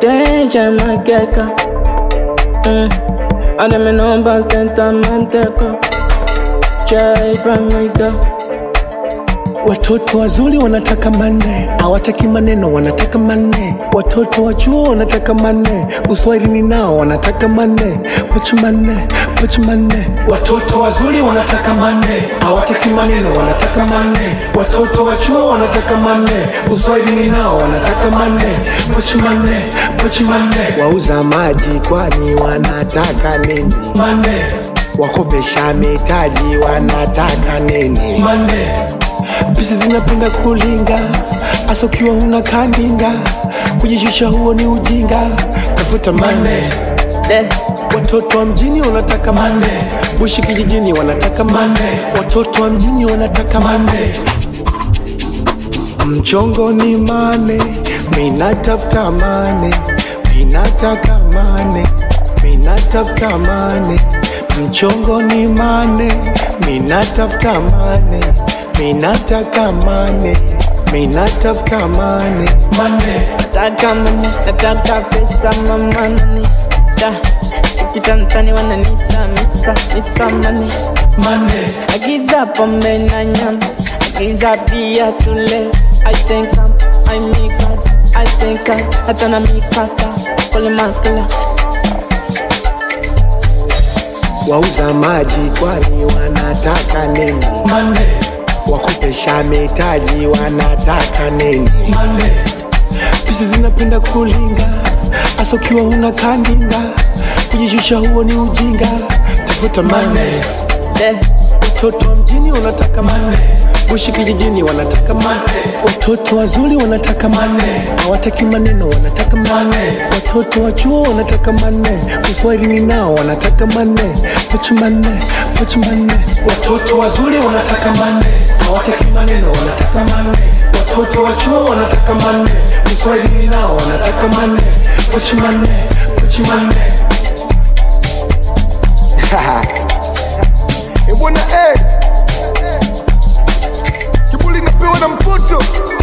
Deja mageka Adame nomba senta manteko Chai pamiga. Watoto wazuri wanataka manne, hawataki maneno wanataka manne. Watoto wa chuo wanataka manne, uswahilini nao wanataka manne. Pochi manne, pochi manne. Watoto wazuri wanataka manne, hawataki maneno wanataka manne. Watoto wa chuo wanataka manne, uswahilini nao wanataka manne. Pochi manne, pochi manne. Wauza maji kwani wanataka nini? Manne. Wakopesha mitaji wanataka nini? Manne. Pisi zinapenda kulinga, asa ukiwa una kandinga. Kujishusha huo ni ujinga, tafuta mane. Watoto wa mjini wanataka mane, bushi kijijini wanataka mane. Watoto wa mjini wanataka mane. Mchongo ni mane, minatafuta mane. Minataka mane, minatafuta mane. Mchongo ni mane, minatafuta mane. Minataka mane, minatafuta mane. Mane. Nataka mane, nataka pesa mamani. Ukitantani wananita Mr. Money. Mane. Agiza pombe na nyama, agiza pia tule. I make God, I think God. Hatana mikasa, pole makula. Wauza maji kwani wanataka nini? Mane. Wakopesha mitaji wanataka nini? Mane. Pisi zinapenda kulinga, asa ukiwa una kandinga. Kujishusha huo ni ujinga, tafuta mane. Watoto wa mjini wanataka mane, bushi kijijini wanataka mane. Watoto wazuri wanataka mane, hawataki maneno wanataka mane. Watoto wa chuo wanataka mane, uswahilini nao wanataka mane. Pochi mane, pochi mane. Watoto wazuri wanataka mane, hawataki maneno wanataka mane. Watoto wa chuo wanataka mane, uswahilini nao wanataka mane. Pochi mane, pochi mane. Ebwana kibuli napewa na mpoto.